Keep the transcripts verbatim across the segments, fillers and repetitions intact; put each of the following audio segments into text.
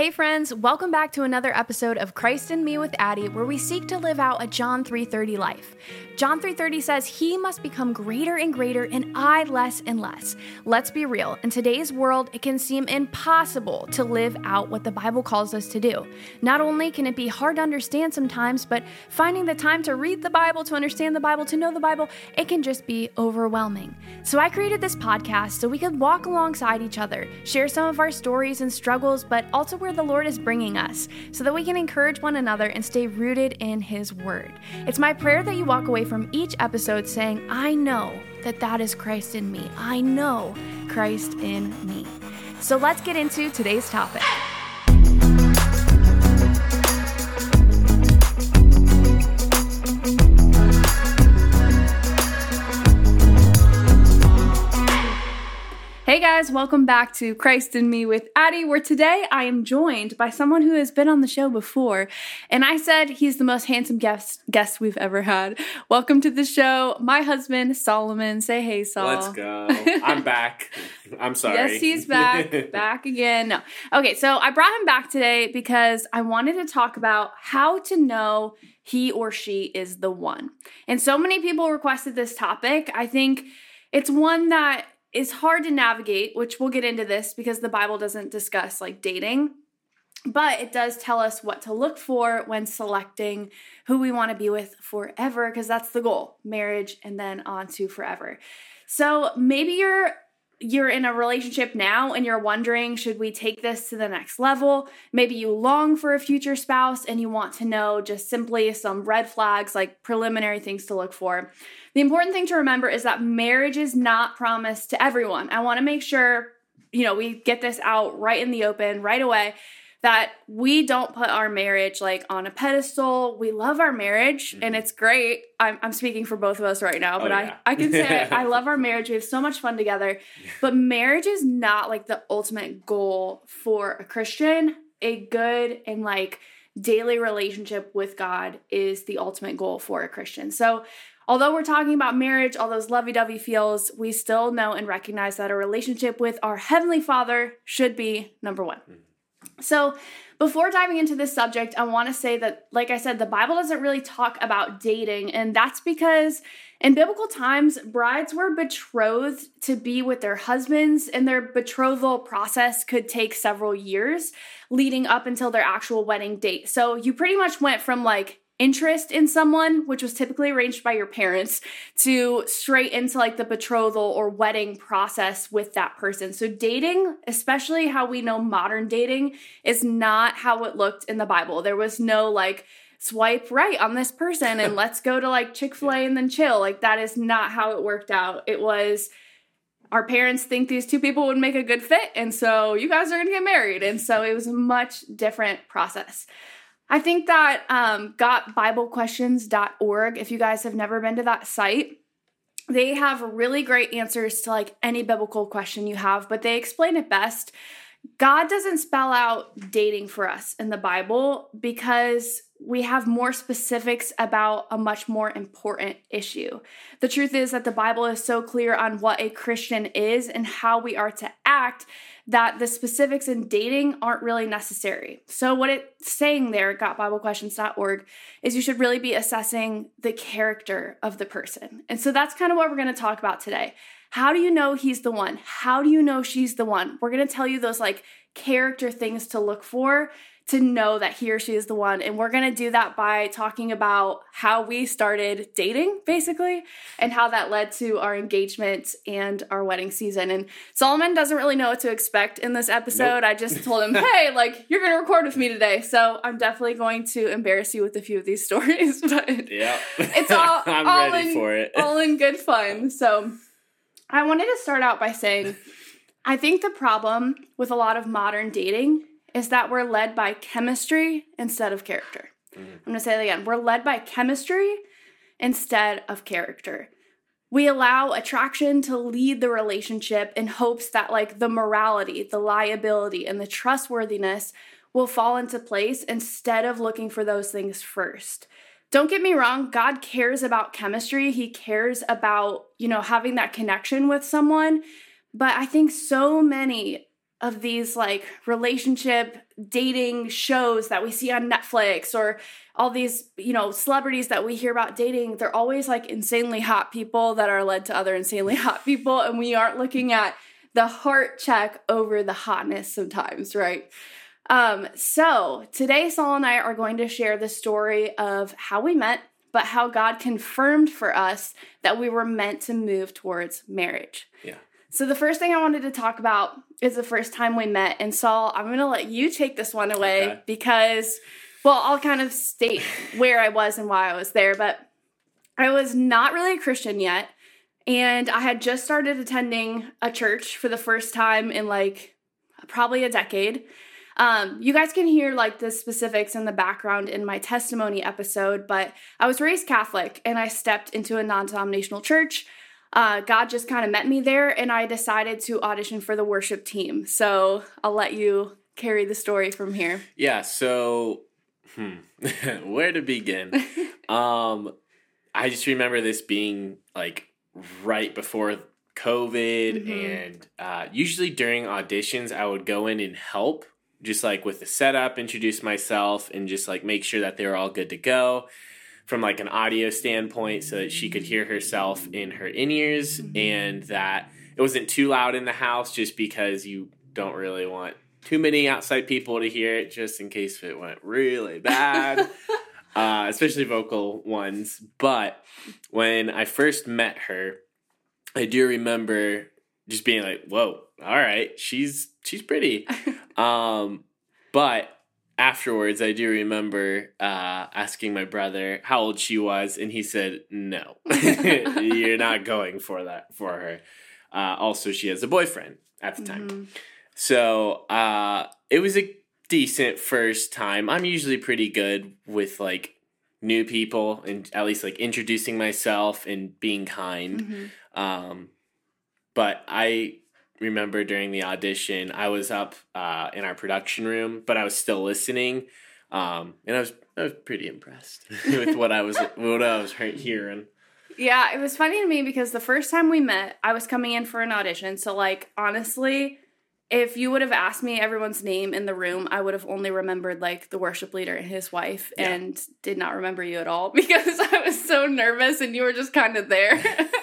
Hey friends, welcome back to another episode of Christ in Me with Addie, where we seek to live out a John three thirty life. John three thirty says, "He must become greater and greater, and I less and less." Let's be real. In today's world, it can seem impossible to live out what the Bible calls us to do. Not only can it be hard to understand sometimes, but finding the time to read the Bible, to understand the Bible, to know the Bible, it can just be overwhelming. So I created this podcast so we could walk alongside each other, share some of our stories and struggles, but also where the Lord is bringing us, so that we can encourage one another and stay rooted in His Word. It's my prayer that you walk away from each episode saying, I know that that is Christ in me. I know Christ in me. So let's get into today's topic. Hey guys, welcome back to Christ in Me with Addie, where today I am joined by someone who has been on the show before, and I said he's the most handsome guest guest we've ever had. Welcome to the show, my husband, Solomon. Say hey, Sol. Let's go. I'm back. I'm sorry. Yes, he's back. Back again. No. Okay, so I brought him back today because I wanted to talk about how to know he or she is the one. And so many people requested this topic. I think it's one that is hard to navigate, which we'll get into this because the Bible doesn't discuss like dating, but it does tell us what to look for when selecting who we want to be with forever, because that's the goal, marriage and then on to forever. So maybe you're you're in a relationship now and you're wondering, should we take this to the next level? Maybe you long for a future spouse and you want to know just simply some red flags, like preliminary things to look for. The important thing to remember is that marriage is not promised to everyone. I want to make sure, you know, we get this out right in the open right away, that we don't put our marriage like on a pedestal. We love our marriage mm-hmm. and it's great. I'm, I'm speaking for both of us right now, but oh, yeah. I, I can say I love our marriage. We have so much fun together, but marriage is not like the ultimate goal for a Christian. A good and like daily relationship with God is the ultimate goal for a Christian. So although we're talking about marriage, all those lovey-dovey feels, we still know and recognize that a relationship with our Heavenly Father should be number one. Mm-hmm. So before diving into this subject, I want to say that, like I said, the Bible doesn't really talk about dating, and that's because in biblical times, brides were betrothed to be with their husbands, and their betrothal process could take several years leading up until their actual wedding date. So you pretty much went from like interest in someone, which was typically arranged by your parents, to straight into like the betrothal or wedding process with that person. So dating, especially how we know modern dating, is not how it looked in the Bible. There was no like swipe right on this person and let's go to like Chick-fil-A and then chill. Like that is not how it worked out. It was, our parents think these two people would make a good fit, and so you guys are going to get married. And so it was a much different process. I think that um, got bible questions dot org, if you guys have never been to that site, they have really great answers to like any biblical question you have, but they explain it best. God doesn't spell out dating for us in the Bible because we have more specifics about a much more important issue. The truth is that the Bible is so clear on what a Christian is and how we are to act that the specifics in dating aren't really necessary. So what it's saying there at got bible questions dot org is you should really be assessing the character of the person. And so that's kind of what we're going to talk about today. How do you know he's the one? How do you know she's the one? We're going to tell you those like character things to look for to know that he or she is the one. And we're going to do that by talking about how we started dating, basically, and how that led to our engagement and our wedding season. And Solomon doesn't really know what to expect in this episode. Nope. I just told him, hey, like, you're going to record with me today. So I'm definitely going to embarrass you with a few of these stories. But yeah, it's all, I'm all ready in, for it. all in good fun. So I wanted to start out by saying, I think the problem with a lot of modern dating is that we're led by chemistry instead of character. Mm-hmm. I'm going to say that again. We're led by chemistry instead of character. We allow attraction to lead the relationship in hopes that like the morality, the liability, and the trustworthiness will fall into place instead of looking for those things first. Don't get me wrong, God cares about chemistry. He cares about, you know, having that connection with someone. But I think so many of these like relationship dating shows that we see on Netflix, or all these, you know, celebrities that we hear about dating, they're always like insanely hot people that are led to other insanely hot people. And we aren't looking at the heart check over the hotness sometimes, right? Um, so today, Saul and I are going to share the story of how we met, but how God confirmed for us that we were meant to move towards marriage. Yeah. So the first thing I wanted to talk about is the first time we met. And Saul, I'm going to let you take this one away okay. because, well, I'll kind of state where I was and why I was there. But I was not really a Christian yet. And I had just started attending a church for the first time in like probably a decade. Um, you guys can hear like the specifics in the background in my testimony episode, but I was raised Catholic and I stepped into a non-denominational church. Uh, God just kind of met me there and I decided to audition for the worship team. So I'll let you carry the story from here. Yeah. So, hmm, where to begin? um, I just remember this being like right before COVID, mm-hmm. and uh, usually during auditions, I would go in and help. Just like with the setup, introduce myself, and just like make sure that they were all good to go from like an audio standpoint so that she could hear herself in her in-ears, mm-hmm. and that it wasn't too loud in the house just because you don't really want too many outside people to hear it just in case it went really bad, uh, especially vocal ones. But when I first met her, I do remember just being like, whoa, all right, she's she's pretty. Um, but afterwards, I do remember uh, asking my brother how old she was, and he said, no, you're not going for that for her. Uh, also, she has a boyfriend at the time. Mm-hmm. So uh, it was a decent first time. I'm usually pretty good with like new people and at least like introducing myself and being kind. Mm-hmm. Um, but I remember during the audition, I was up uh, in our production room, but I was still listening, um, and I was I was pretty impressed with what I was what I was hearing. Yeah, it was funny to me because the first time we met, I was coming in for an audition. So, like, honestly, if you would have asked me everyone's name in the room, I would have only remembered, like, the worship leader and his wife, yeah. and did not remember you at all because I was so nervous and you were just kind of there.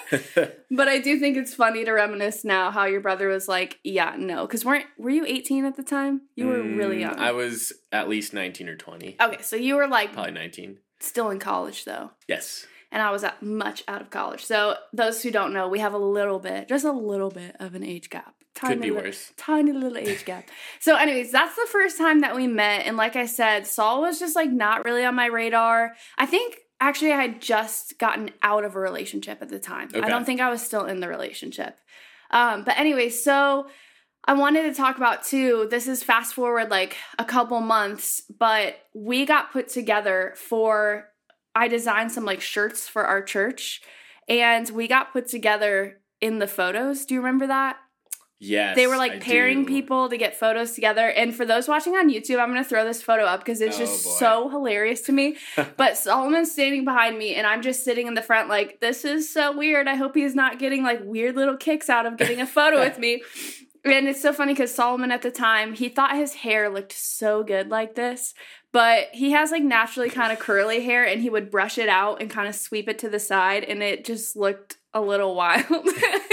But I do think it's funny to reminisce now how your brother was like, yeah, no. Because weren't were you eighteen at the time? You were mm, really young. I was at least nineteen or twenty. Okay, so you were, like... Probably nineteen. Still in college, though. Yes. And I was at much out of college. So those who don't know, we have a little bit, just a little bit of an age gap. Tiny Could be little, worse. Tiny little age gap. So anyways, that's the first time that we met. And like I said, Saul was just like not really on my radar. I think actually I had just gotten out of a relationship at the time. Okay. I don't think I was still in the relationship. Um, but anyway, so I wanted to talk about too, this is fast forward like a couple months, but we got put together for... I designed some like shirts for our church, and we got put together in the photos. Do you remember that? Yes, They were like I pairing do. people to get photos together. And for those watching on YouTube, I'm going to throw this photo up because it's oh, just boy. so hilarious to me. But Solomon's standing behind me and I'm just sitting in the front like, this is so weird. I hope he's not getting like weird little kicks out of getting a photo with me. And it's so funny because Solomon at the time, he thought his hair looked so good like this. But he has like naturally kind of curly hair and he would brush it out and kind of sweep it to the side and it just looked a little wild.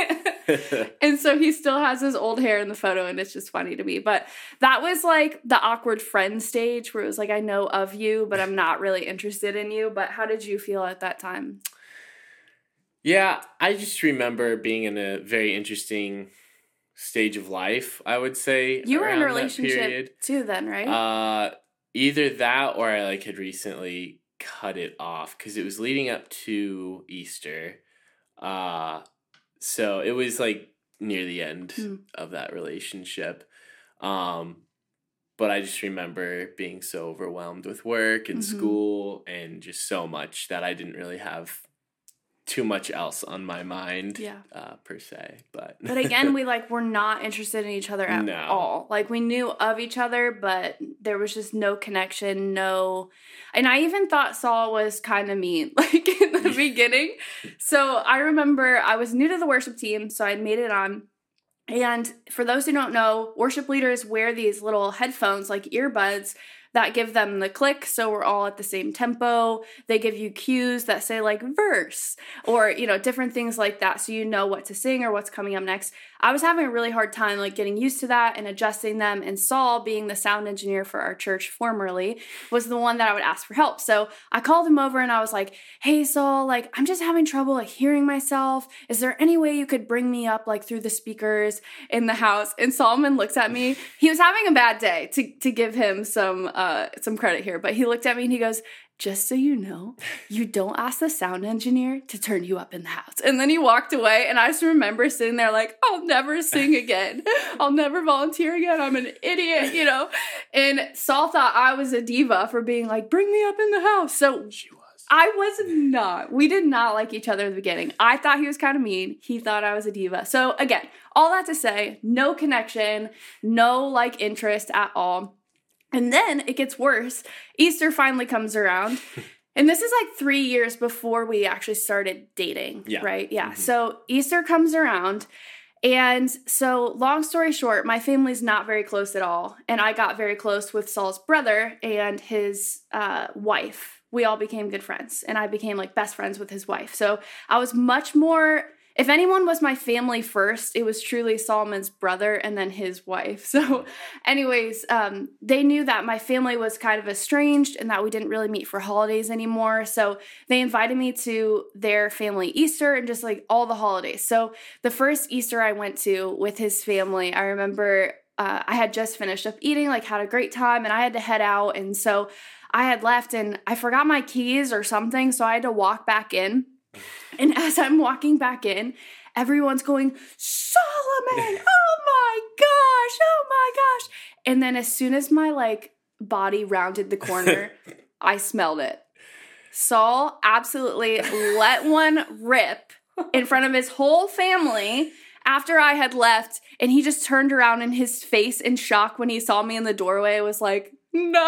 And so he still has his old hair in the photo and it's just funny to me. But that was like the awkward friend stage where it was like, I know of you, but I'm not really interested in you. But how did you feel at that time? Yeah, I just remember being in a very interesting stage of life, I would say. You were in a relationship too then, right? Uh, either that or I like had recently cut it off because it was leading up to Easter. Uh, so it was like near the end mm. of that relationship. Um, but I just remember being so overwhelmed with work and mm-hmm. school and just so much that I didn't really have too much else on my mind, yeah. uh, per se. But but again, we like were not interested in each other at no. all. Like we knew of each other, but there was just no connection, no. And I even thought Saul was kind of mean, like in the beginning. So I remember I was new to the worship team, so I made it on. And for those who don't know, worship leaders wear these little headphones, like earbuds, that give them the click, so we're all at the same tempo. They give you cues that say like verse or, you know, different things like that, so you know what to sing or what's coming up next. I was having a really hard time like getting used to that and adjusting them, and Saul, being the sound engineer for our church formerly, was the one that I would ask for help. So I called him over and I was like, hey Saul, like I'm just having trouble like hearing myself. Is there any way you could bring me up like through the speakers in the house? And Solomon looks at me. He was having a bad day, to, to give him some uh, some credit here, but he looked at me and he goes, just so you know, you don't ask the sound engineer to turn you up in the house. And then he walked away, and I just remember sitting there like, I'll never sing again. I'll never volunteer again. I'm an idiot, you know? And Saul thought I was a diva for being like, bring me up in the house. So She was. I was not. We did not like each other at the beginning. I thought he was kind of mean. He thought I was a diva. So again, all that to say, no connection, no like interest at all. And then it gets worse. Easter finally comes around. And this is like three years before we actually started dating, Yeah. right? Yeah. Mm-hmm. So Easter comes around. And so long story short, my family's not very close at all. And I got very close with Saul's brother and his uh, wife. We all became good friends. And I became like best friends with his wife. So I was much more... If anyone was my family first, it was truly Solomon's brother and then his wife. So anyways, um, they knew that my family was kind of estranged and that we didn't really meet for holidays anymore. So they invited me to their family Easter and just like all the holidays. So the first Easter I went to with his family, I remember uh, I had just finished up eating, like had a great time, and I had to head out. And so I had left and I forgot my keys or something. So I had to walk back in. And as I'm walking back in, everyone's going, Solomon, oh my gosh, oh my gosh. And then as soon as my like body rounded the corner, I smelled it. Saul absolutely let one rip in front of his whole family after I had left. And he just turned around, and his face in shock when he saw me in the doorway was like, no,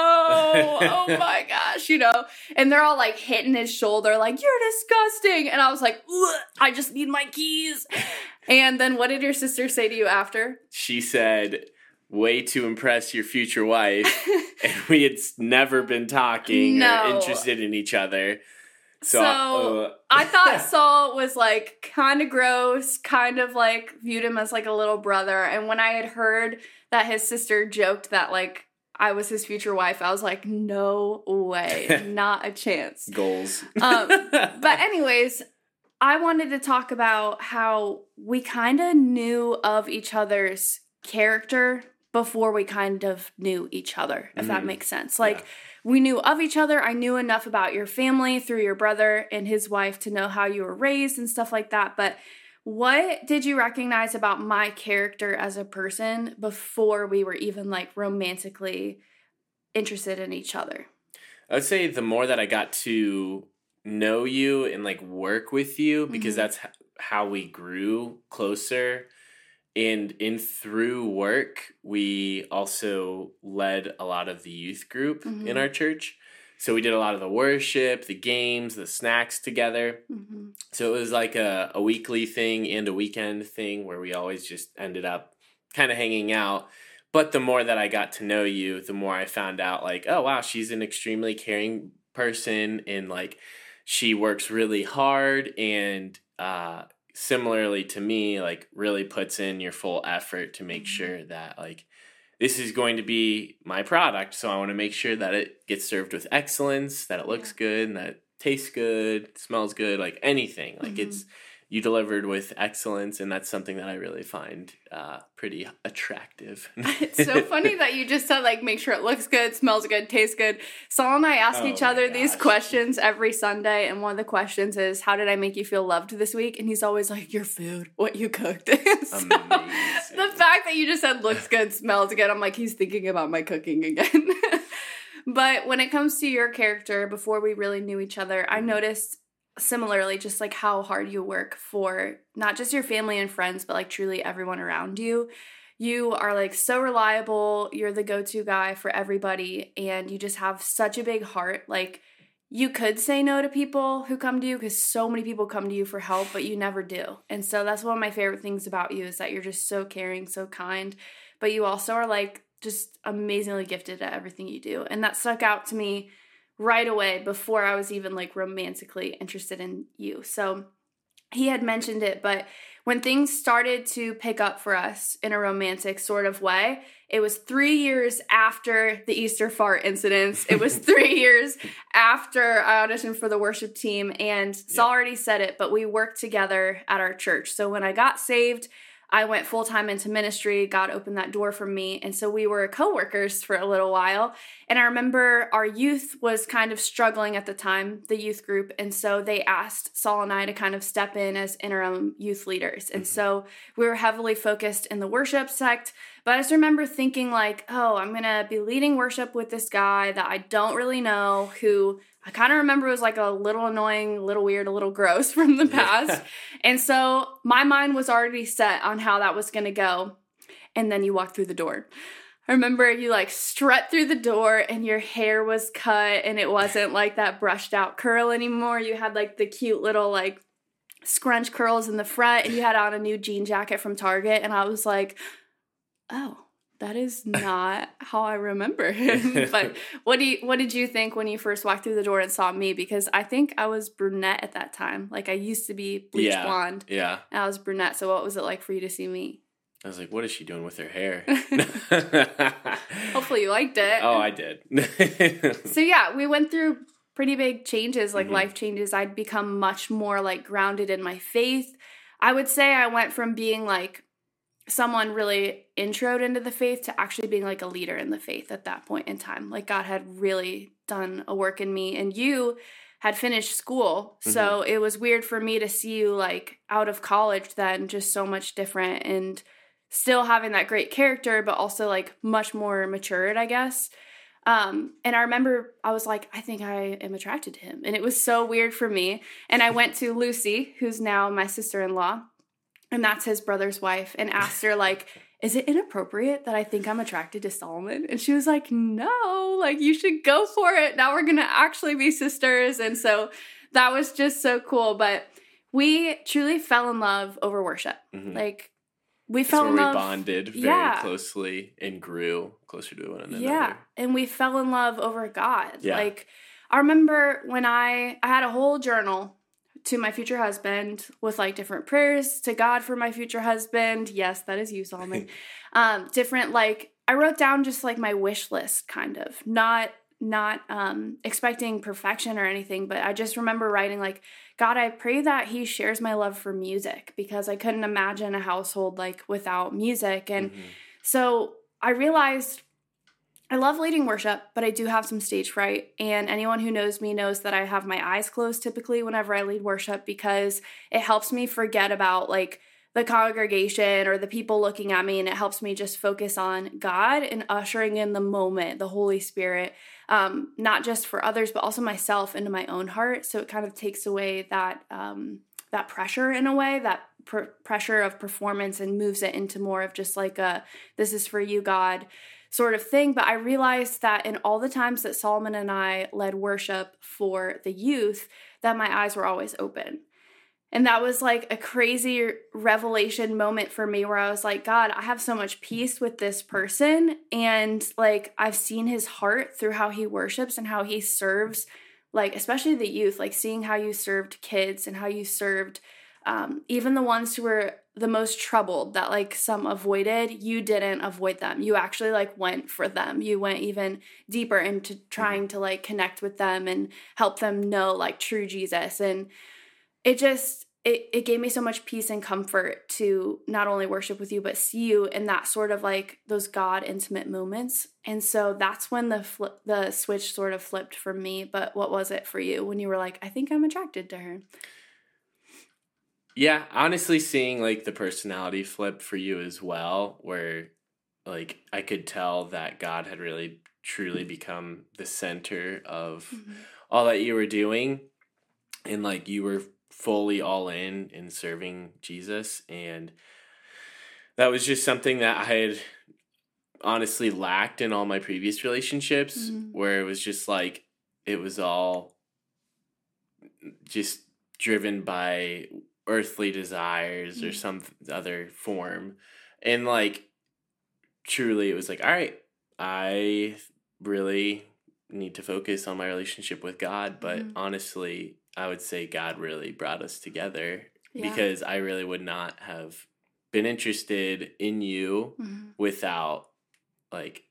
oh my gosh, you know, and they're all like hitting his shoulder like, you're disgusting. And I was like, I just need my keys. And then what did your sister say to you after? She said, way to impress your future wife. And we had never been talking No. or interested in each other. So, So uh, I thought Saul was like kind of gross, kind of like viewed him as like a little brother. And when I had heard that his sister joked that like I was his future wife, I was like, no way, not a chance. goals. Um, but anyways, I wanted to talk about how we kind of knew of each other's character before we kind of knew each other, if mm. that makes sense. Like, yeah. We knew of each other. I knew enough about your family through your brother and his wife to know how you were raised and stuff like that. But what did you recognize about my character as a person before we were even like romantically interested in each other? I would say the more that I got to know you and like work with you, because mm-hmm. that's how we grew closer. And in through work, we also led a lot of the youth group mm-hmm. in our church. So we did a lot of the worship, the games, the snacks together. Mm-hmm. So it was like a, a weekly thing and a weekend thing where we always just ended up kind of hanging out. But the more that I got to know you, the more I found out like, oh, wow, she's an extremely caring person. And like she works really hard and uh, similarly to me, like really puts in your full effort to make mm-hmm. sure that like, this is going to be my product, so I want to make sure that it gets served with excellence, that it looks yeah. good, and that it tastes good, smells good, like anything. Like mm-hmm. it's you delivered with excellence, and that's something that I really find uh, pretty attractive. It's so funny that you just said, like, make sure it looks good, smells good, tastes good. Saul and I ask oh each other gosh. these questions every Sunday, and one of the questions is, how did I make you feel loved this week? And he's always like, your food, what you cooked. So, amazing. The fact that you just said looks good, smells good, I'm like, he's thinking about my cooking again. But when it comes to your character, before we really knew each other, I noticed similarly just like how hard you work for not just your family and friends, but like truly everyone around you. You are like so reliable. You're the go-to guy for everybody, and you just have such a big heart. Like you could say no to people who come to you because so many people come to you for help, but you never do. And so that's one of my favorite things about you is that you're just so caring, so kind, but you also are like just amazingly gifted at everything you do. And that stuck out to me right away before I was even like romantically interested in you. So he had mentioned it, but when things started to pick up for us in a romantic sort of way, it was three years after the Easter fart incidents. It was three years after I auditioned for the worship team. And Saul yep. already said it, but we worked together at our church. So when I got saved, I went full-time into ministry. God opened that door for me. And so we were co-workers for a little while. And I remember our youth was kind of struggling at the time, the youth group. And so they asked Saul and I to kind of step in as interim youth leaders. And so we were heavily focused in the worship sect. But I just remember thinking like, oh, I'm going to be leading worship with this guy that I don't really know, who I kind of remember was like a little annoying, a little weird, a little gross from the past. Yeah. And so my mind was already set on how that was going to go. And then you walk through the door. I remember you like strut through the door and your hair was cut and it wasn't like that brushed out curl anymore. You had like the cute little like scrunch curls in the front and you had on a new jean jacket from Target. And I was like, oh, that is not how I remember him. But what do you, what did you think when you first walked through the door and saw me? Because I think I was brunette at that time. Like I used to be bleach yeah, blonde. Yeah. And I was brunette. So what was it like for you to see me? I was like, what is she doing with her hair? Hopefully you liked it. Oh, I did. So yeah, we went through pretty big changes, like mm-hmm. life changes. I'd become much more like grounded in my faith. I would say I went from being like someone really introed into the faith to actually being like a leader in the faith at that point in time. Like God had really done a work in me, and you had finished school. Mm-hmm. So it was weird for me to see you like out of college then, just so much different and still having that great character, but also like much more matured, I guess. Um, and I remember I was like, I think I am attracted to him. And it was so weird for me. And I went to Lucy, who's now my sister-in-law, and that's his brother's wife, and asked her, like, is it inappropriate that I think I'm attracted to Solomon? And she was like, no, like, you should go for it. Now we're going to actually be sisters. And so that was just so cool. But we truly fell in love over worship. Mm-hmm. Like, we That's fell where in love. we bonded very yeah. closely and grew closer to one another. Yeah, and we fell in love over God. Yeah. Like, I remember when I, I had a whole journal to my future husband with like different prayers to God for my future husband. Yes, that is you, Solomon. um, different, like, I wrote down just like my wish list, kind of, not, not um, expecting perfection or anything, but I just remember writing like, God, I pray that he shares my love for music, because I couldn't imagine a household like without music. And mm-hmm. so I realized I love leading worship, but I do have some stage fright. And anyone who knows me knows that I have my eyes closed typically whenever I lead worship, because it helps me forget about like the congregation or the people looking at me. And it helps me just focus on God and ushering in the moment, the Holy Spirit, um, not just for others, but also myself into my own heart. So it kind of takes away that, um, that pressure in a way, that pr- pressure of performance, and moves it into more of just like a, this is for you, God, sort of thing. But I realized that in all the times that Solomon and I led worship for the youth, that my eyes were always open. And that was like a crazy revelation moment for me, where I was like, God, I have so much peace with this person. And like, I've seen his heart through how he worships and how he serves, like, especially the youth, like seeing how you served kids and how you served um, even the ones who were the most troubled, that like some avoided, you didn't avoid them. You actually like went for them. You went even deeper into trying to like connect with them and help them know like true Jesus. And it just, it, it gave me so much peace and comfort to not only worship with you, but see you in that sort of like those God intimate moments. And so that's when the flip, the switch sort of flipped for me. But what was it for you when you were like, I think I'm attracted to her? Yeah, honestly, seeing like the personality flip for you as well, where like I could tell that God had really truly become the center of mm-hmm. all that you were doing, and like you were fully all in in serving Jesus. And that was just something that I had honestly lacked in all my previous relationships, mm-hmm. where it was just like, it was all just driven by earthly desires mm-hmm. or some other form. And like, truly it was like, all right, I really need to focus on my relationship with God. But mm-hmm. honestly, I would say God really brought us together yeah. because I really would not have been interested in you mm-hmm. without like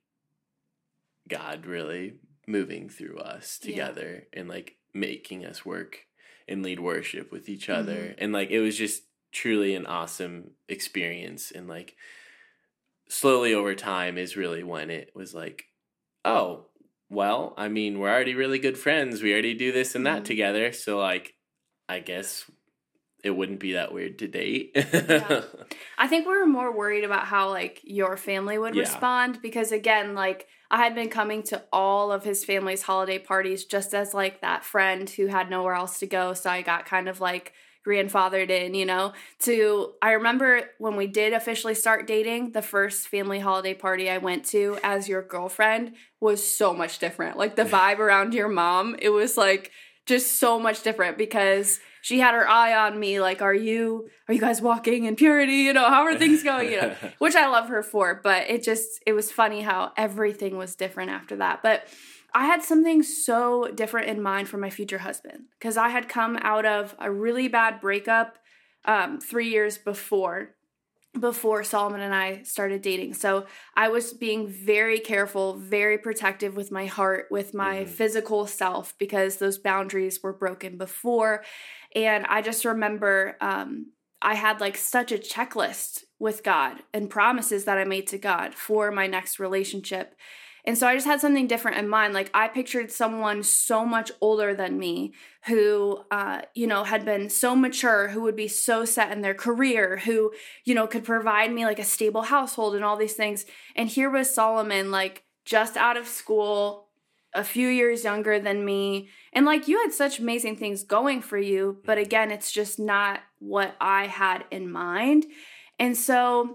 God really moving through us together yeah. and like making us work and lead worship with each other. Mm-hmm. And like, it was just truly an awesome experience. And like, slowly over time is really when it was like, oh, well, I mean, we're already really good friends. We already do this and that mm-hmm. together. So like, I guess it wouldn't be that weird to date. yeah. I think we were more worried about how like your family would yeah. respond because again, like I had been coming to all of his family's holiday parties just as like that friend who had nowhere else to go. So I got kind of like grandfathered in, you know, to, I remember when we did officially start dating, the first family holiday party I went to as your girlfriend was so much different. Like the vibe around your mom, it was like just so much different because she had her eye on me, like, are you, are you guys walking in purity? You know, how are things going? You know, which I love her for, but it just, it was funny how everything was different after that. But I had something so different in mind for my future husband because I had come out of a really bad breakup um, three years before, before Solomon and I started dating. So I was being very careful, very protective with my heart, with my mm-hmm. physical self because those boundaries were broken before. And I just remember um, I had like such a checklist with God and promises that I made to God for my next relationship. And so I just had something different in mind. Like I pictured someone so much older than me who, uh, you know, had been so mature, who would be so set in their career, who, you know, could provide me like a stable household and all these things. And here was Solomon, like just out of school, a few years younger than me. And like you had such amazing things going for you. But again, it's just not what I had in mind. And so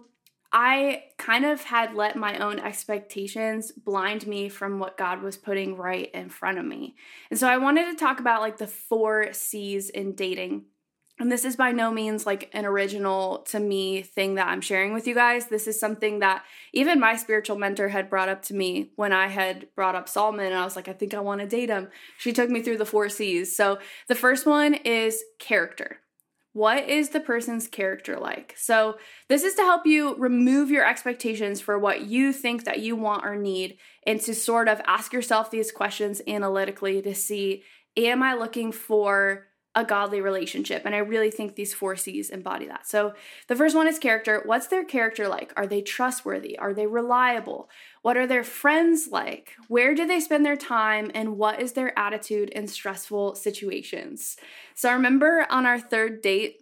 I kind of had let my own expectations blind me from what God was putting right in front of me. And so I wanted to talk about like the four C's in dating. And this is by no means like an original to me thing that I'm sharing with you guys. This is something that even my spiritual mentor had brought up to me when I had brought up Solomon. And I was like, I think I want to date him. She took me through the four C's. So the first one is character. What is the person's character like? So this is to help you remove your expectations for what you think that you want or need and to sort of ask yourself these questions analytically to see, am I looking for a godly relationship? And I really think these four C's embody that. So the first one is character. What's their character like? Are they trustworthy? Are they reliable? What are their friends like? Where do they spend their time? And what is their attitude in stressful situations? So I remember on our third date,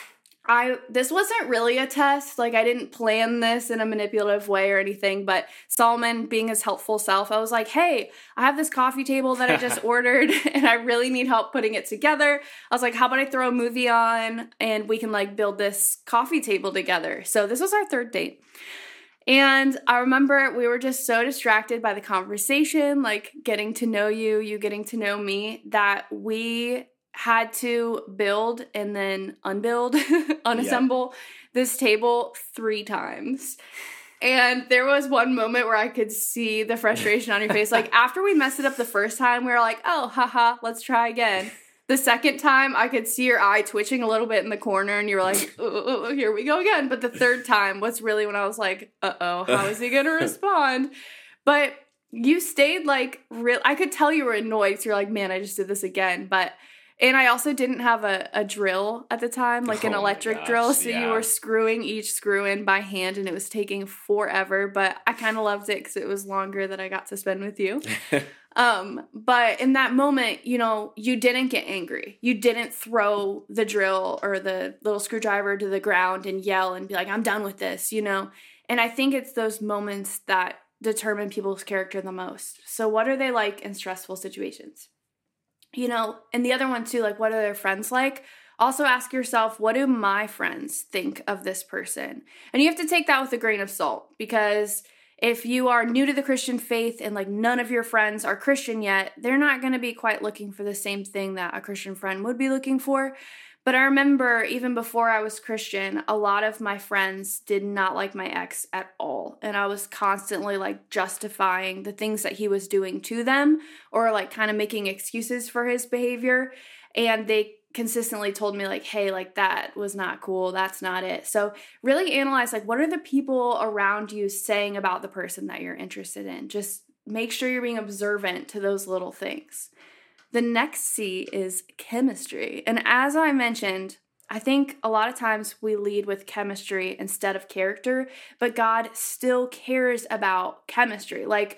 I this wasn't really a test. Like I didn't plan this in a manipulative way or anything, but Solomon being his helpful self, I was like, hey, I have this coffee table that I just ordered and I really need help putting it together. I was like, how about I throw a movie on and we can like build this coffee table together. So this was our third date. And I remember we were just so distracted by the conversation, like getting to know you, you getting to know me, that we had to build and then unbuild, unassemble yep. this table three times. And there was one moment where I could see the frustration on your face. Like after we messed it up the first time, we were like, oh, haha, let's try again. The second time, I could see your eye twitching a little bit in the corner, and you were like, oh, here we go again. But the third time was really when I was like, uh-oh, how is he going to respond? But you stayed like, real. I could tell you were annoyed because you're like, man, I just did this again. But And I also didn't have a, a drill at the time, like an oh electric gosh, drill. So yeah. you were screwing each screw in by hand and it was taking forever. But I kind of loved it because it was longer that I got to spend with you. um, but in that moment, you know, you didn't get angry. You didn't throw the drill or the little screwdriver to the ground and yell and be like, I'm done with this, you know. And I think it's those moments that determine people's character the most. So what are they like in stressful situations? You know, and the other one too, like, what are their friends like? Also ask yourself, what do my friends think of this person? And you have to take that with a grain of salt, because if you are new to the Christian faith and like none of your friends are Christian yet, they're not going to be quite looking for the same thing that a Christian friend would be looking for. But I remember even before I was Christian, a lot of my friends did not like my ex at all. And I was constantly like justifying the things that he was doing to them or like kind of making excuses for his behavior. And they consistently told me like, hey, like that was not cool. That's not it. So really analyze like what are the people around you saying about the person that you're interested in? Just make sure you're being observant to those little things. The next C is chemistry. And as I mentioned, I think a lot of times we lead with chemistry instead of character, but God still cares about chemistry. Like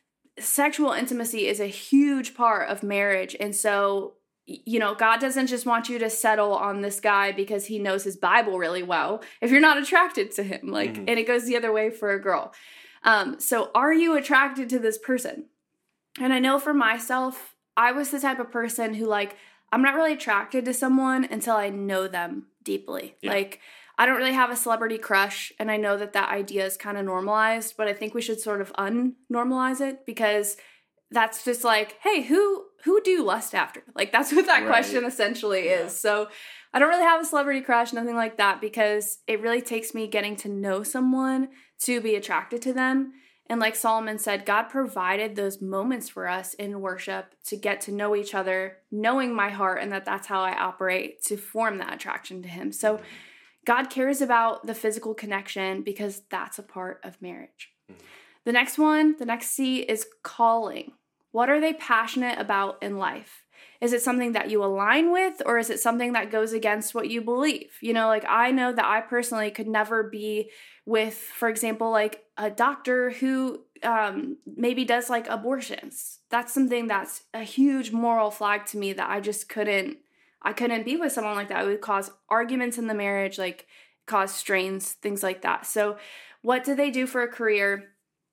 sexual intimacy is a huge part of marriage. And so, you know, God doesn't just want you to settle on this guy because he knows his Bible really well if you're not attracted to him. Like, mm-hmm. And it goes the other way for a girl. Um, so are you attracted to this person? And I know for myself, I was the type of person who, like, I'm not really attracted to someone until I know them deeply. Yeah. Like, I don't really have a celebrity crush, and I know that that idea is kind of normalized, but I think we should sort of un-normalize it because that's just like, hey, who who do you lust after? Like, that's what that right. question essentially yeah. is. So I don't really have a celebrity crush, nothing like that, because it really takes me getting to know someone to be attracted to them. And like Solomon said, God provided those moments for us in worship to get to know each other, knowing my heart, and that that's how I operate to form that attraction to him. So God cares about the physical connection because that's a part of marriage. The next one, the next C is calling. What are they passionate about in life? Is it something that you align with, or is it something that goes against what you believe? You know, like I know that I personally could never be with, for example, like a doctor who um, maybe does like abortions. That's something that's a huge moral flag to me that I just couldn't, I couldn't be with someone like that. It would cause arguments in the marriage, like cause strains, things like that. So what do they do for a career?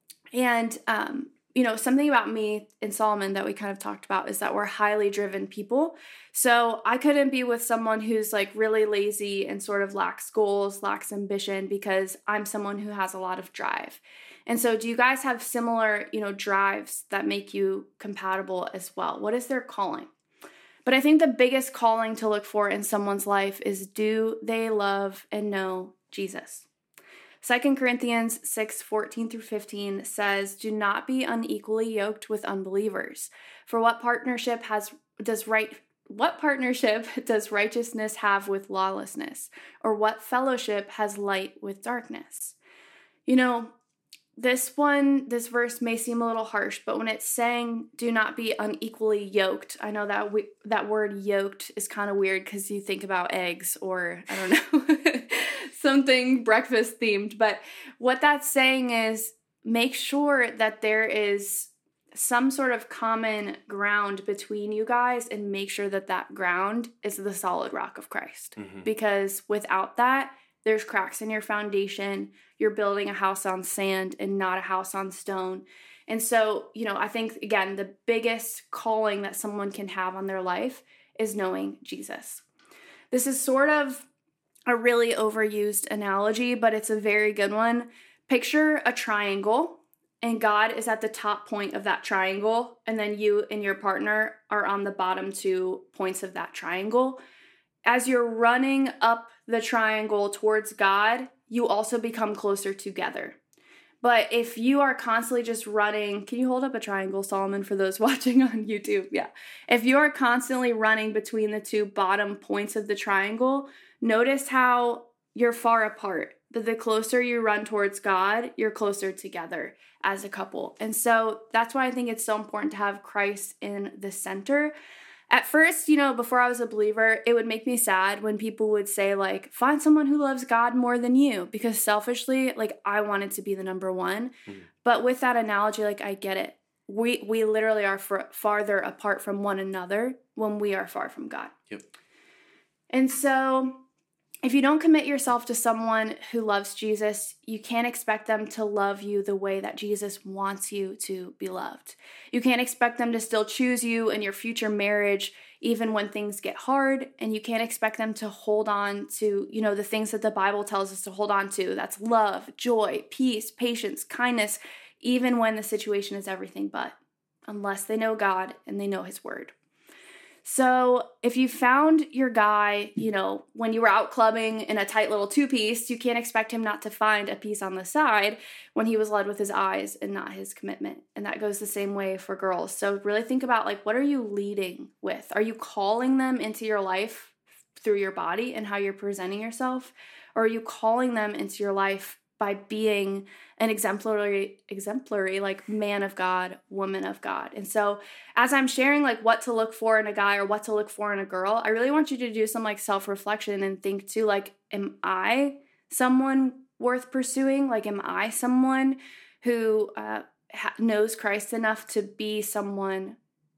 And, um, you know, something about me and Solomon that we kind of talked about is that we're highly driven people. So I couldn't be with someone who's like really lazy and sort of lacks goals, lacks ambition, because I'm someone who has a lot of drive. And so do you guys have similar, you know, drives that make you compatible as well? What is their calling? But I think the biggest calling to look for in someone's life is, do they love and know Jesus? Second Corinthians six, fourteen through fifteen says, do not be unequally yoked with unbelievers. For what partnership has does right what partnership does righteousness have with lawlessness? Or what fellowship has light with darkness? You know, this one, this verse may seem a little harsh, but when it's saying do not be unequally yoked, I know that we, that word yoked is kind of weird because you think about eggs or, I don't know, something breakfast themed. But what that's saying is make sure that there is some sort of common ground between you guys and make sure that that ground is the solid rock of Christ. Mm-hmm. Because without that, there's cracks in your foundation. You're building a house on sand and not a house on stone. And so, you know, I think, again, the biggest calling that someone can have on their life is knowing Jesus. This is sort of a really overused analogy, but it's a very good one. Picture a triangle, and God is at the top point of that triangle, and then you and your partner are on the bottom two points of that triangle. As you're running up the triangle towards God, you also become closer together. But if you are constantly just running, can you hold up a triangle, Solomon, for those watching on YouTube? Yeah. If you are constantly running between the two bottom points of the triangle, notice how you're far apart. But the closer you run towards God, you're closer together as a couple. And so that's why I think it's so important to have Christ in the center. At first, you know, before I was a believer, it would make me sad when people would say, like, find someone who loves God more than you, because selfishly, like, I wanted to be the number one. Mm-hmm. But with that analogy, like, I get it. We we literally are f- farther apart from one another when we are far from God. Yep. And so if you don't commit yourself to someone who loves Jesus, you can't expect them to love you the way that Jesus wants you to be loved. You can't expect them to still choose you in your future marriage, even when things get hard, and you can't expect them to hold on to, you know, the things that the Bible tells us to hold on to. That's love, joy, peace, patience, kindness, even when the situation is everything but, unless they know God and they know his word. So if you found your guy, you know, when you were out clubbing in a tight little two-piece, you can't expect him not to find a piece on the side when he was led with his eyes and not his commitment. And that goes the same way for girls. So really think about, like, what are you leading with? Are you calling them into your life through your body and how you're presenting yourself? Or are you calling them into your life by being an exemplary, exemplary, like, man of God, woman of God? And so as I'm sharing, like, what to look for in a guy or what to look for in a girl, I really want you to do some, like, self-reflection and think too, like, am I someone worth pursuing? Like, am I someone who uh, ha- knows Christ enough to be someone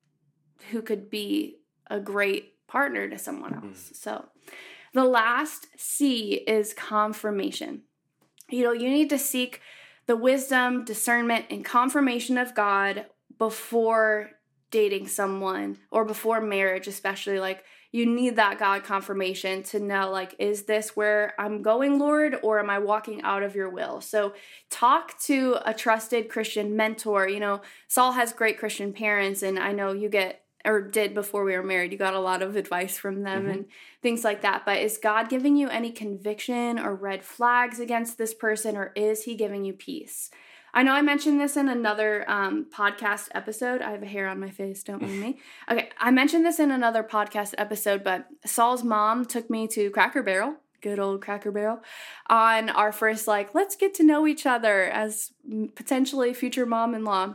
who could be a great partner to someone else? Mm-hmm. So the last C is confirmation. You know, you need to seek the wisdom, discernment, and confirmation of God before dating someone or before marriage, especially. Like, you need that God confirmation to know, like, is this where I'm going, Lord, or am I walking out of your will? So talk to a trusted Christian mentor. You know, Saul has great Christian parents, and I know you get, or did before we were married, you got a lot of advice from them mm-hmm. and things like that. But is God giving you any conviction or red flags against this person, or is he giving you peace? I know I mentioned this in another um, podcast episode. I have a hair on my face, don't mind me. Okay, I mentioned this in another podcast episode, but Saul's mom took me to Cracker Barrel, good old Cracker Barrel, on our first, like, let's get to know each other as potentially future mom-in-law.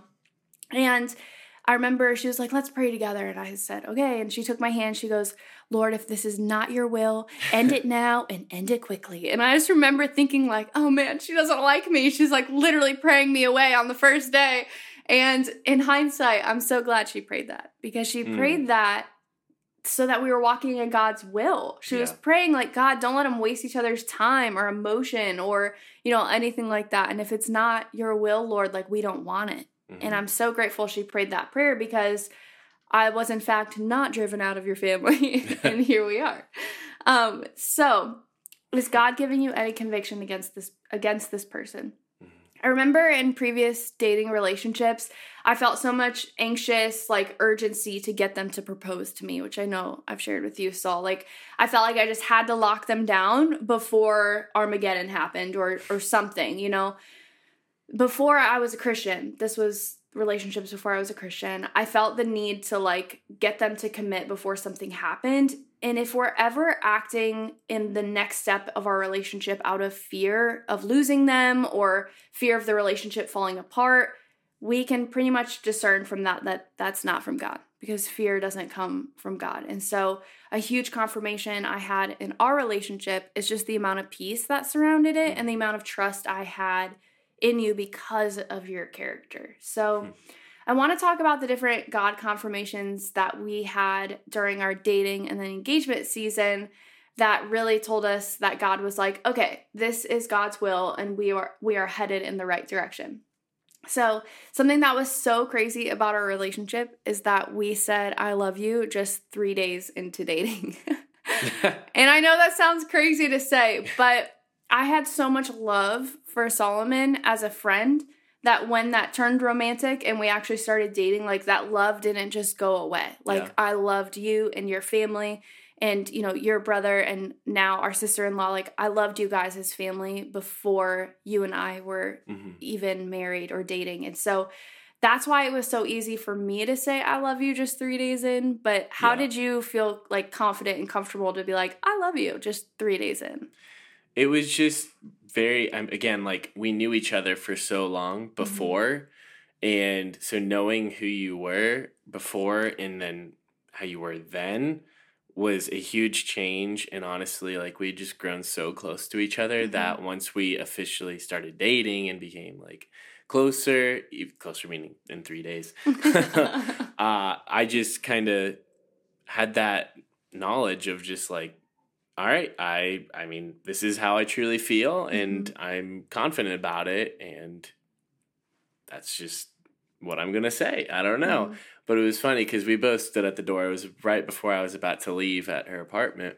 And I remember she was like, let's pray together. And I said, okay. And she took my hand. She goes, Lord, if this is not your will, end it now and end it quickly. And I just remember thinking, like, oh man, she doesn't like me. She's like literally praying me away on the first day. And in hindsight, I'm so glad she prayed that, because she mm. prayed that so that we were walking in God's will. She yeah. was praying like, God, don't let them waste each other's time or emotion or, you know, anything like that. And if it's not your will, Lord, like, we don't want it. Mm-hmm. And I'm so grateful she prayed that prayer, because I was, in fact, not driven out of your family. And here we are. Um, so is God giving you any conviction against this, against this person? Mm-hmm. I remember in previous dating relationships, I felt so much anxious, like, urgency to get them to propose to me, which I know I've shared with you, Saul. Like, I felt like I just had to lock them down before Armageddon happened or or something, you know? Before I was a Christian, this was relationships before I was a Christian, I felt the need to, like, get them to commit before something happened. And if we're ever acting in the next step of our relationship out of fear of losing them or fear of the relationship falling apart, we can pretty much discern from that that that's not from God, because fear doesn't come from God. And so a huge confirmation I had in our relationship is just the amount of peace that surrounded it and the amount of trust I had in you because of your character. So hmm. I want to talk about the different God confirmations that we had during our dating and then engagement season that really told us that God was like, okay, this is God's will and we are we are headed in the right direction. So something that was so crazy about our relationship is that we said, I love you just three days into dating. And I know that sounds crazy to say, but I had so much love for Solomon as a friend that when that turned romantic and we actually started dating, like, that love didn't just go away. Like, yeah. I loved you and your family and, you know, your brother and now our sister-in-law. Like, I loved you guys as family before you and I were mm-hmm. even married or dating. And so that's why it was so easy for me to say, I love you just three days in. But how yeah. did you feel, like, confident and comfortable to be like, I love you just three days in? It was just very, um, again, like, we knew each other for so long before. Mm-hmm. And so knowing who you were before and then how you were then was a huge change. And honestly, like, we just grown so close to each other mm-hmm. that once we officially started dating and became, like, closer, even closer meaning in three days, uh, I just kind of had that knowledge of just, like, all right, I I mean, this is how I truly feel, and mm-hmm. I'm confident about it, and that's just what I'm going to say. I don't know. Mm-hmm. But it was funny because we both stood at the door. It was right before I was about to leave at her apartment.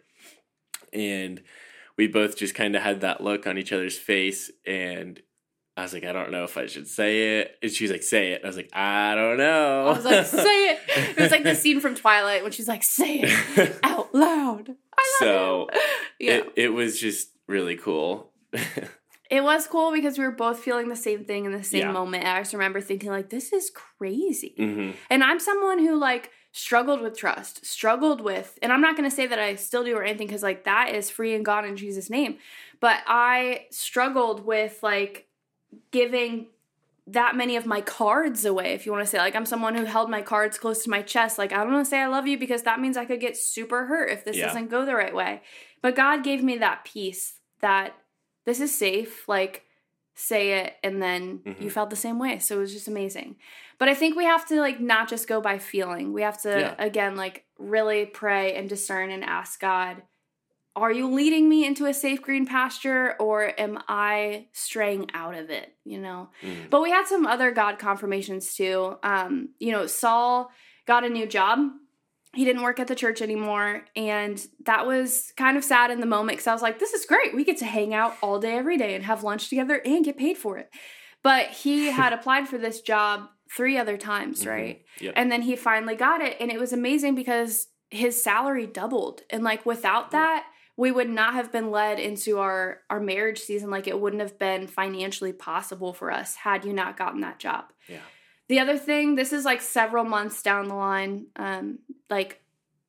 And we both just kind of had that look on each other's face. And I was like, I don't know if I should say it. And she was like, say it. And I was like, I don't know. I was like, say it. It was like the scene from Twilight when she's like, say it out loud. I love so it. Yeah. it, it was just really cool. It was cool because we were both feeling the same thing in the same Yeah. moment. I just remember thinking, like, this is crazy. Mm-hmm. And I'm someone who, like, struggled with trust, struggled with, and I'm not going to say that I still do or anything because, like, that is free and gone in Jesus' name. But I struggled with, like, giving that many of my cards away, if you want to say. Like, I'm someone who held my cards close to my chest. Like, I don't want to say I love you because that means I could get super hurt if this Yeah. doesn't go the right way. But God gave me that peace that this is safe, like, say it, and then Mm-hmm. you felt the same way. So it was just amazing. But I think we have to, like, not just go by feeling. We have to, Yeah. again, like, really pray and discern and ask God, are you leading me into a safe green pasture, or am I straying out of it, you know? Mm. But we had some other God confirmations, too. Um, you know, Saul got a new job. He didn't work at the church anymore, and that was kind of sad in the moment because I was like, this is great. We get to hang out all day, every day, and have lunch together and get paid for it. But he had applied for this job three other times, Mm-hmm. right? Yep. And then he finally got it, and it was amazing because his salary doubled. And, like, without that, we would not have been led into our, our marriage season. Like, it wouldn't have been financially possible for us had you not gotten that job. Yeah. The other thing, this is like several months down the line, um, like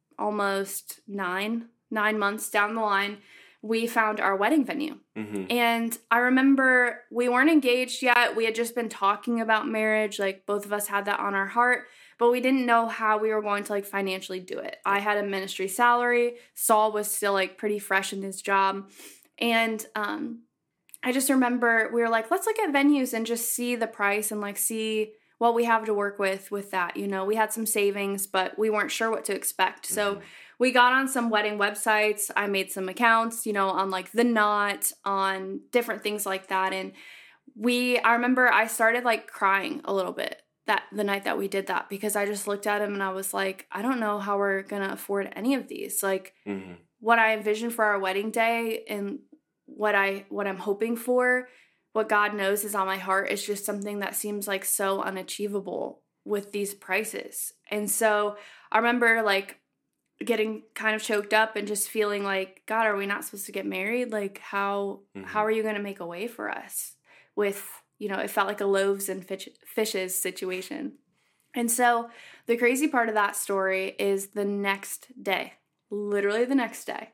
almost nine, nine months down the line, we found our wedding venue. Mm-hmm. And I remember we weren't engaged yet. We had just been talking about marriage. Like, both of us had that on our heart, but we didn't know how we were going to, like, financially do it. I had a ministry salary. Saul was still, like, pretty fresh in his job. And um, I just remember we were like, let's look at venues and just see the price and, like, see what we have to work with with that. You know, we had some savings, but we weren't sure what to expect. So Mm-hmm. we got on some wedding websites. I made some accounts, you know, on, like, The Knot, on different things like that. And we, I remember I started, like, crying a little bit that the night that we did that, because I just looked at him and I was like, I don't know how we're going to afford any of these. Like, Mm-hmm. what I envisioned for our wedding day and what I, what I'm hoping for, what God knows is on my heart, is just something that seems like so unachievable with these prices. And so I remember, like, getting kind of choked up and just feeling like, God, are we not supposed to get married? Like, how Mm-hmm. how are you going to make a way for us with, you know, it felt like a loaves and fish, fishes situation. And so the crazy part of that story is the next day, literally the next day,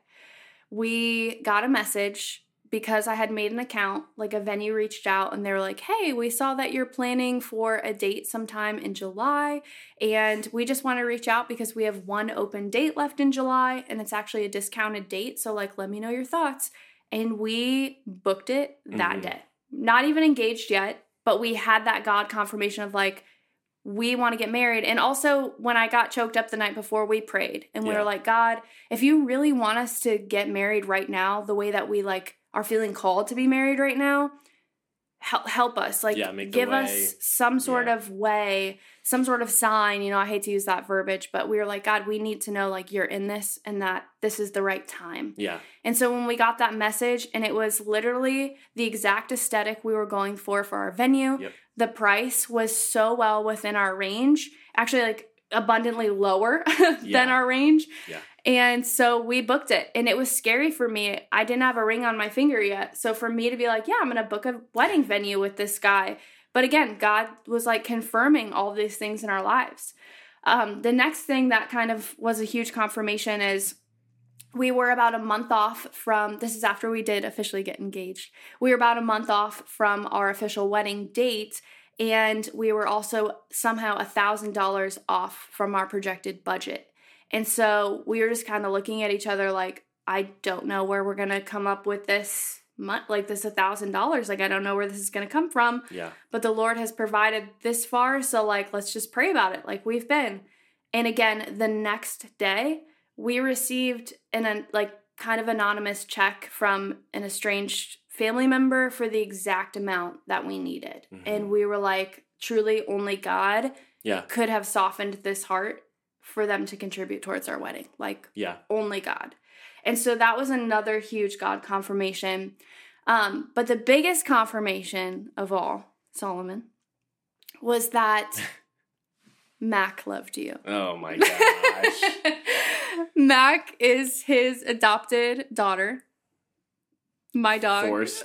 we got a message because I had made an account. Like, a venue reached out and they were like, hey, we saw that you're planning for a date sometime in July, and we just want to reach out because we have one open date left in July, and it's actually a discounted date, so, like, let me know your thoughts. And we booked it that Mm-hmm. day. Not even engaged yet, but we had that God confirmation of, like, we want to get married. And also, when I got choked up the night before, we prayed and we Yeah. were like, God, if you really want us to get married right now, the way that we, like, are feeling called to be married right now, help help us. Like, Yeah, make the give way. us some sort Yeah. of way, some sort of sign. You know, I hate to use that verbiage, but we were like, God, we need to know, like, you're in this and that this is the right time. Yeah. And so when we got that message, and it was literally the exact aesthetic we were going for for our venue, Yep. the price was so well within our range, actually, like, abundantly lower Yeah. than our range. Yeah. And so we booked it, and it was scary for me. I didn't have a ring on my finger yet. So for me to be like, yeah, I'm going to book a wedding venue with this guy. But again, God was, like, confirming all these things in our lives. Um, the next thing that kind of was a huge confirmation is we were about a month off from, this is after we did officially get engaged. We were about a month off from our official wedding date, and we were also somehow one thousand dollars off from our projected budget. And so we were just kind of looking at each other like, I don't know where we're going to come up with this, mon- like this one thousand dollars. Like, I don't know where this is going to come from. Yeah. But the Lord has provided this far, so, like, let's just pray about it like we've been. And again, the next day, we received an, an like, kind of anonymous check from an estranged family member for the exact amount that we needed. Mhm. And we were like, truly only God yeah. could have softened this heart for them to contribute towards our wedding. Like, yeah. only God. And so that was another huge God confirmation. Um, but the biggest confirmation of all, Solomon, was that Mac loved you. Oh my gosh. Mac is his adopted daughter. My dog. Forced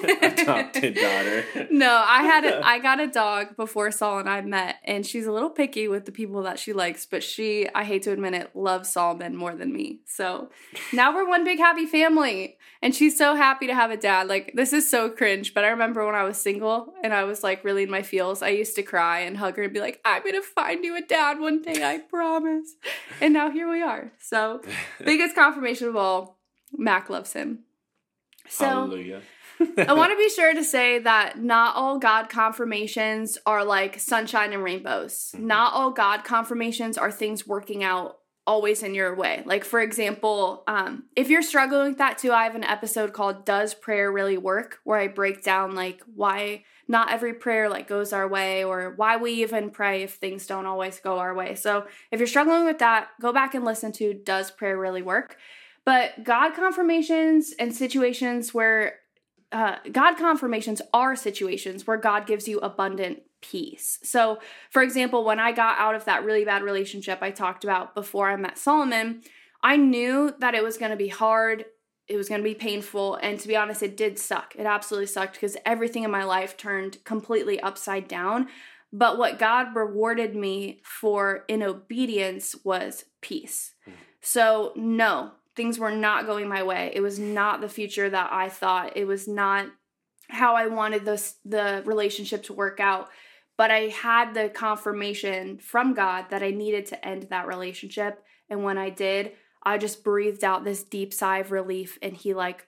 adopted daughter. No, I had a, I got a dog before Saul and I met, and she's a little picky with the people that she likes, but she, I hate to admit it, loves Solomon more than me. So now we're one big happy family, and she's so happy to have a dad. Like, this is so cringe, but I remember when I was single and I was like really in my feels, I used to cry and hug her and be like, I'm gonna find you a dad one day, I promise. And now here we are. So biggest confirmation of all, Mac loves him. So, Hallelujah. I want to be sure to say that not all God confirmations are like sunshine and rainbows. Mm-hmm. Not all God confirmations are things working out always in your way. Like, for example, um, if you're struggling with that too, I have an episode called Does Prayer Really Work? Where I break down like why not every prayer like goes our way, or why we even pray if things don't always go our way. So if you're struggling with that, go back and listen to Does Prayer Really Work? But God confirmations and situations where, uh, God confirmations are situations where God gives you abundant peace. So, for example, when I got out of that really bad relationship I talked about before I met Solomon, I knew that it was going to be hard, it was going to be painful, and to be honest, it did suck. It absolutely sucked because everything in my life turned completely upside down. But what God rewarded me for in obedience was peace. So, no. Things were not going my way. It was not the future that I thought. It was not how I wanted this, the relationship to work out. But I had the confirmation from God that I needed to end that relationship. And when I did, I just breathed out this deep sigh of relief. And he like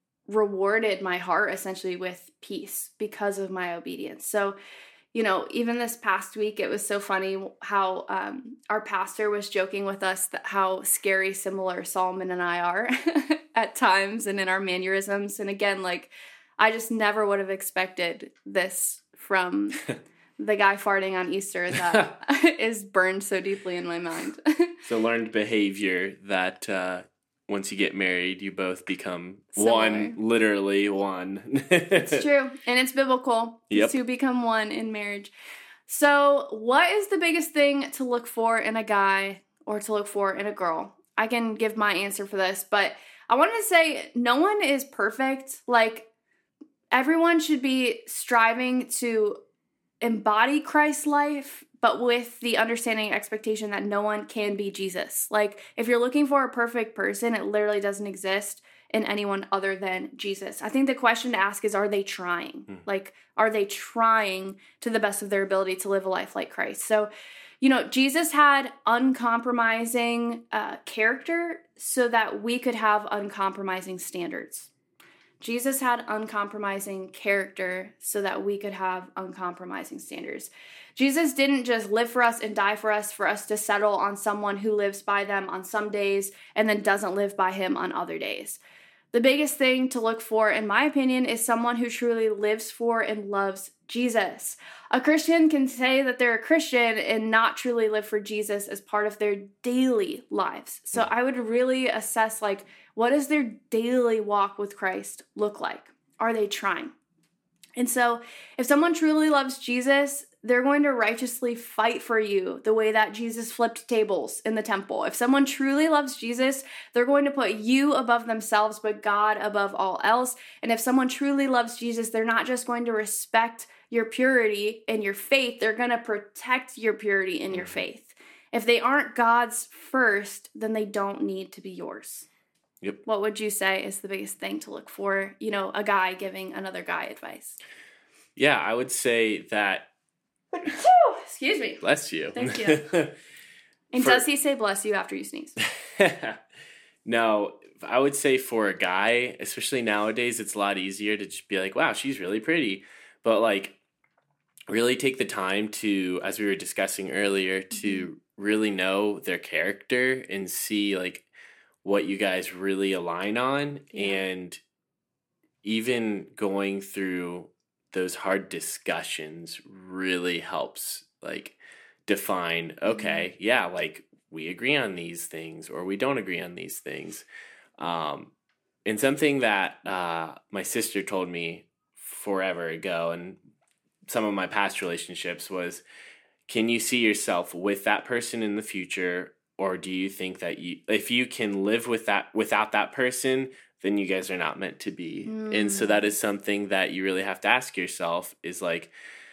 rewarded my heart essentially with peace because of my obedience. So, you know, even this past week, it was so funny how um, our pastor was joking with us that how scary similar Solomon and I are at times and in our mannerisms. And again, like, I just never would have expected this from the guy farting on Easter that is burned so deeply in my mind. So learned behavior that uh, once you get married, you both become Similar. one, literally one. It's true. And it's biblical Yep. to become one in marriage. So what is the biggest thing to look for in a guy or to look for in a girl? I can give my answer for this, but I wanted to say no one is perfect. Like, everyone should be striving to embody Christ's life, but with the understanding and expectation that no one can be Jesus. Like, if you're looking for a perfect person, it literally doesn't exist in anyone other than Jesus. I think the question to ask is, are they trying? Mm. Like, are they trying to the best of their ability to live a life like Christ? So, you know, Jesus had uncompromising uh, character so that we could have uncompromising standards. Jesus had uncompromising character so that we could have uncompromising standards. Jesus didn't just live for us and die for us for us to settle on someone who lives by them on some days and then doesn't live by him on other days. The biggest thing to look for, in my opinion, is someone who truly lives for and loves Jesus. A Christian can say that they're a Christian and not truly live for Jesus as part of their daily lives. So I would really assess, like, what does their daily walk with Christ look like? Are they trying? And so if someone truly loves Jesus, they're going to righteously fight for you the way that Jesus flipped tables in the temple. If someone truly loves Jesus, they're going to put you above themselves, but God above all else. And if someone truly loves Jesus, they're not just going to respect your purity and your faith, they're going to protect your purity and your faith. If they aren't God's first, then they don't need to be yours. Yep. What would you say is the biggest thing to look for, you know, a guy giving another guy advice? Yeah, I would say that. Excuse me. Bless you. Thank you. And for, does he say bless you after you sneeze? No, I would say for a guy, especially nowadays, it's a lot easier to just be like, wow, she's really pretty. But like, really take the time to, as we were discussing earlier, to mm-hmm. really know their character and see like what you guys really align on. Yeah. And even going through those hard discussions really helps like define, okay, Mm-hmm. yeah, like we agree on these things or we don't agree on these things. Um, and something that uh, my sister told me forever ago and some of my past relationships was, can you see yourself with that person in the future? Or do you think that you, if you can live with that, without that person, then you guys are not meant to be. Mm. And so that is something that you really have to ask yourself is like,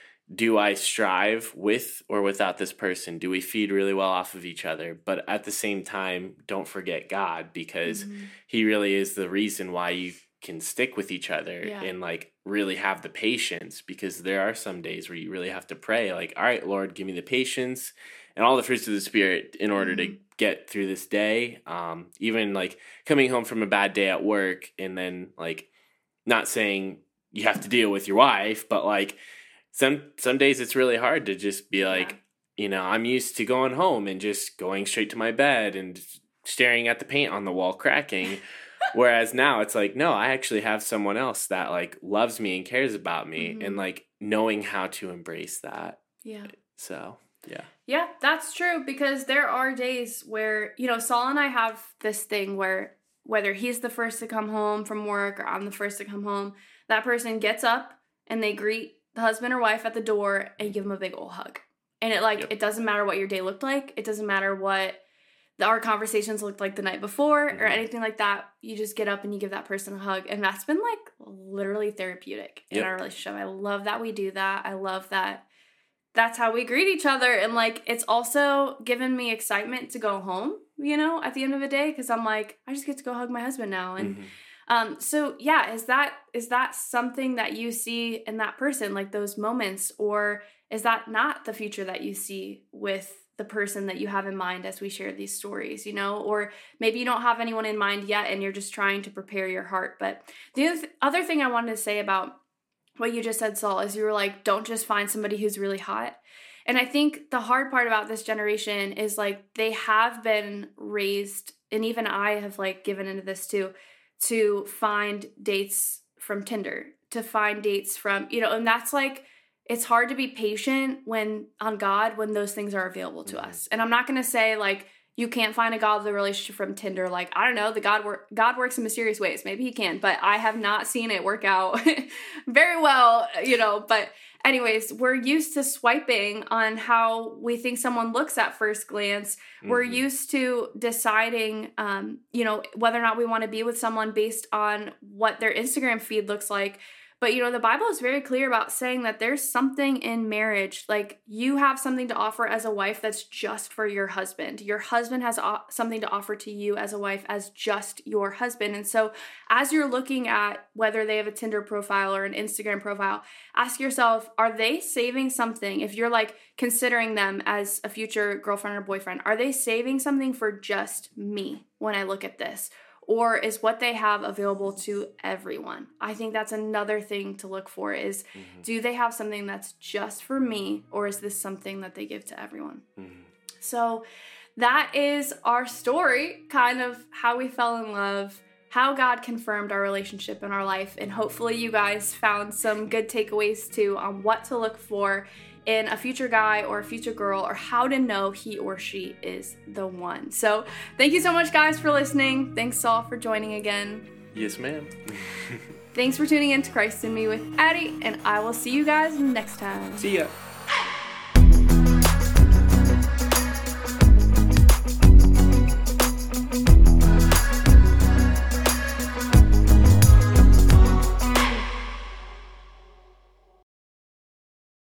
do I strive with or without this person? Do we feed really well off of each other? But at the same time, don't forget God, because mm-hmm. he really is the reason why you can stick with each other yeah. and like really have the patience, because there are some days where you really have to pray like, all right, Lord, give me the patience and all the fruits of the Spirit in order mm-hmm. to get through this day. Um, even like coming home from a bad day at work and then like not saying you have to deal with your wife, but like some some days it's really hard to just be like, yeah. you know, I'm used to going home and just going straight to my bed and staring at the paint on the wall cracking. Whereas now it's like, no, I actually have someone else that like loves me and cares about me mm-hmm. and like knowing how to embrace that. Yeah. So, yeah. Yeah, that's true, because there are days where, you know, Saul and I have this thing where whether he's the first to come home from work or I'm the first to come home, that person gets up and they greet the husband or wife at the door and give them a big old hug. And it like, yep. it doesn't matter what your day looked like. It doesn't matter what the, our conversations looked like the night before mm-hmm. or anything like that. You just get up and you give that person a hug. And that's been like literally therapeutic yep. in our relationship. I love that we do that. I love that that's how we greet each other. And like, it's also given me excitement to go home, you know, at the end of the day. Cause I'm like, I just get to go hug my husband now. And, mm-hmm. um, so yeah, is that, is that something that you see in that person, like those moments, or is that not the future that you see with the person that you have in mind as we share these stories, you know, or maybe you don't have anyone in mind yet and you're just trying to prepare your heart. But the other, th- other thing I wanted to say about what you just said, Saul, is you were like, don't just find somebody who's really hot. And I think the hard part about this generation is like they have been raised, and even I have like given into this too, to find dates from Tinder, to find dates from, you know, and that's like, it's hard to be patient when on God, when those things are available to mm-hmm. us. And I'm not going to say like, you can't find a godly relationship from Tinder. Like, I don't know, the God work God works in mysterious ways. Maybe he can, but I have not seen it work out very well, you know. But anyways, we're used to swiping on how we think someone looks at first glance. Mm-hmm. We're used to deciding, um, you know, whether or not we want to be with someone based on what their Instagram feed looks like. But, you know, the Bible is very clear about saying that there's something in marriage, like you have something to offer as a wife that's just for your husband. Your husband has o- something to offer to you as a wife as just your husband. And so as you're looking at whether they have a Tinder profile or an Instagram profile, ask yourself, are they saving something? If you're like considering them as a future girlfriend or boyfriend, are they saving something for just me when I look at this? Or is what they have available to everyone? I think that's another thing to look for is, mm-hmm. do they have something that's just for me, or is this something that they give to everyone? Mm-hmm. So that is our story, kind of how we fell in love, how God confirmed our relationship in our life, and hopefully you guys found some good takeaways too on what to look for in a future guy or a future girl, or how to know he or she is the one. So thank you so much, guys, for listening. Thanks, Saul, for joining again. Yes, ma'am. Thanks for tuning in to Christ in Me with Addie, and I will see you guys next time. See ya.